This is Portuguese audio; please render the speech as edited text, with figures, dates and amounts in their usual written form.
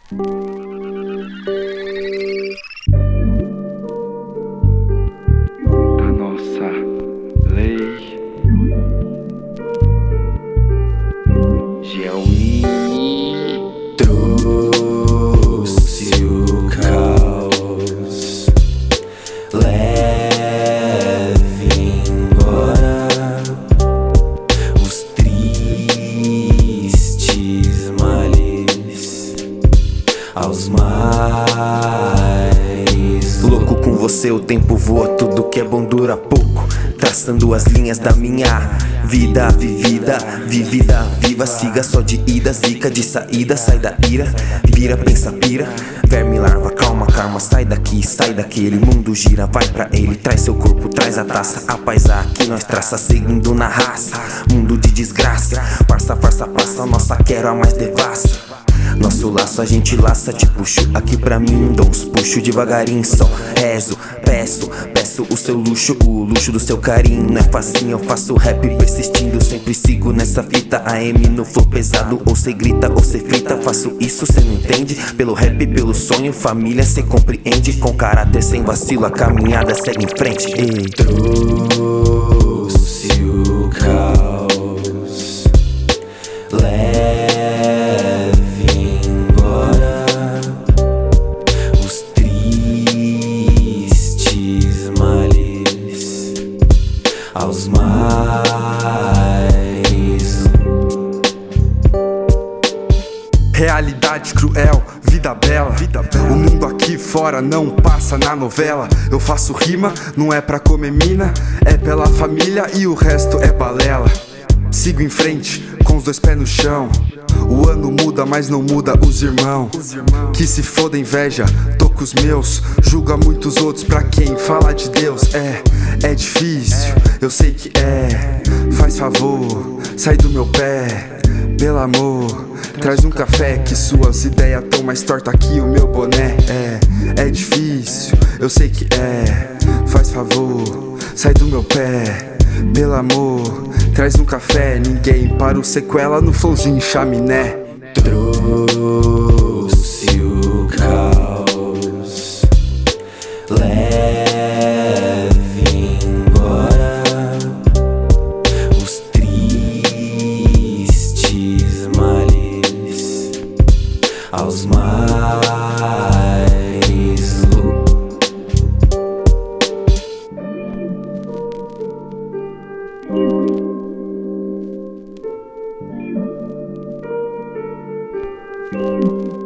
Da nossa lei Gelmini trouxe o caos, leve embora os tristes males aos mares. Louco com você, o tempo voa, tudo que é bom dura pouco, traçando as linhas da minha vida vivida, vivida, viva. Siga só de ida, zica de saída, sai da ira, vira, pensa, pira, verme, larva, calma, karma, sai daqui, sai daquele mundo gira, vai pra ele, traz seu corpo, traz a taça, a paisa que nós traça, seguindo na raça, mundo de desgraça, farsa, farsa, passa, nossa quero a mais devassa. Nosso laço a gente laça, te puxo aqui pra mim, dons, puxo devagarinho, só rezo, peço o seu luxo, o luxo do seu carinho. Não é facinho, eu faço rap persistindo, sempre sigo nessa fita, AM no flow pesado, ou cê grita ou cê frita, faço isso cê não entende, pelo rap, pelo sonho, família cê compreende, com caráter sem vacilo, a caminhada segue em frente. Ei. Trouxe o caos, aos mares. Realidade cruel, vida bela. O mundo aqui fora não passa na novela. Eu faço rima, não é pra comer mina, é pela família e o resto é balela. Sigo em frente, com os dois pés no chão. O ano muda, mas não muda os irmãos. Que se foda inveja, tô com os meus. Julga muitos outros pra quem fala de Deus. É difícil, eu sei que é. Faz favor, sai do meu pé, pelo amor. Traz um café que suas ideias tão mais torta que o meu boné. É difícil, eu sei que é. Faz favor, sai do meu pé, pelo amor. Traz um café, ninguém para o sequela no flowzinho chaminé. Trouxe o caos, leve embora os tristes males aos mares. Thank you.